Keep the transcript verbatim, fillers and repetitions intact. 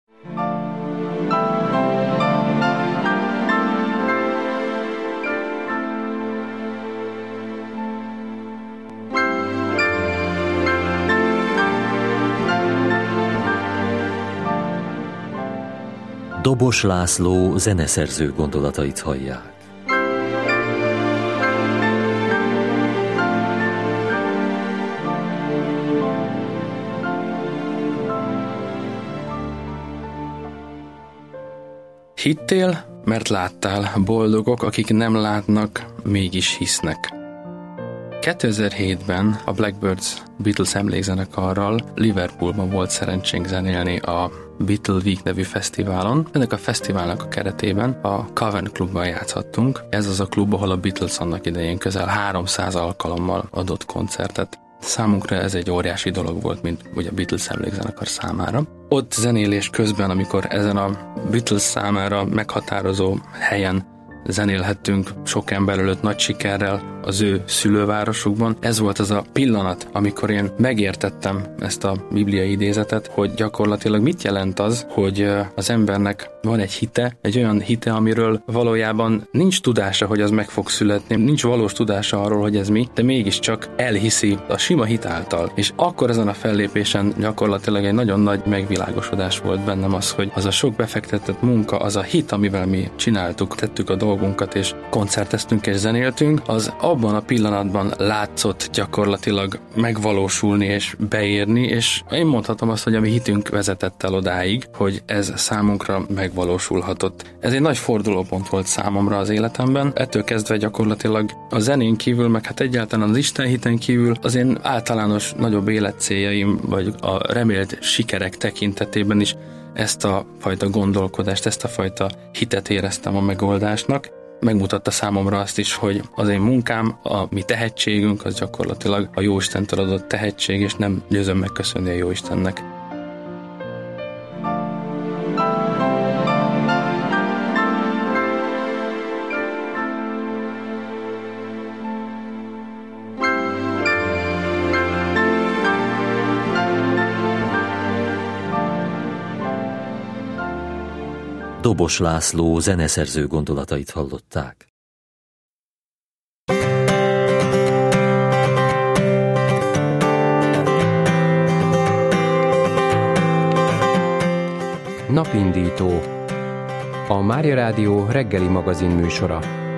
Dobos László zeneszerző gondolatait hallják. Hittél, mert láttál, boldogok, akik nem látnak, mégis hisznek. kétezer-hétben a Blackbirds Beatles emlékzenekarral Liverpoolban volt szerencsénk zenélni a Beatle Week nevű fesztiválon. Ennek a fesztiválnak a keretében a Cavern klubban játszhattunk. Ez az a klub, ahol a Beatles annak idején közel háromszáz alkalommal adott koncertet. Számunkra ez egy óriási dolog volt, mint ugye a Beatles emlékzenekar számára. Ott zenélés közben, amikor ezen a Beatles számára meghatározó helyen zenélhettünk sok ember előtt nagy sikerrel az ő szülővárosukban. Ez volt az a pillanat, amikor én megértettem ezt a bibliai idézetet, hogy gyakorlatilag mit jelent az, hogy az embernek van egy hite, egy olyan hite, amiről valójában nincs tudása, hogy az meg fog születni, nincs valós tudása arról, hogy ez mi, de mégiscsak elhiszi a sima hit által. És akkor ezen a fellépésen gyakorlatilag egy nagyon nagy megvilágosodás volt bennem az, hogy az a sok befektetett munka, az a hit, amivel mi csináltuk, tettük a dolgunkat, és koncerteztünk és zenéltünk, az abban a pillanatban látszott gyakorlatilag megvalósulni és beérni, és én mondhatom azt, hogy a mi hitünk vezetett el odáig, hogy ez számunkra megvalósulhatott. Ez egy nagy fordulópont volt számomra az életemben, ettől kezdve gyakorlatilag a zenén kívül, meg hát egyáltalán az Isten hiten kívül az én általános nagyobb életcéljaim, vagy a remélt sikerek tekintetében is ezt a fajta gondolkodást, ezt a fajta hitet éreztem a megoldásnak. Megmutatta számomra azt is, hogy az én munkám, a mi tehetségünk, az gyakorlatilag a Jóistentől adott tehetség, és nem győzöm megköszönni a Jóistennek. Dobos László zeneszerző gondolatait hallották. Napindító. A Mária Rádió reggeli magazin műsora.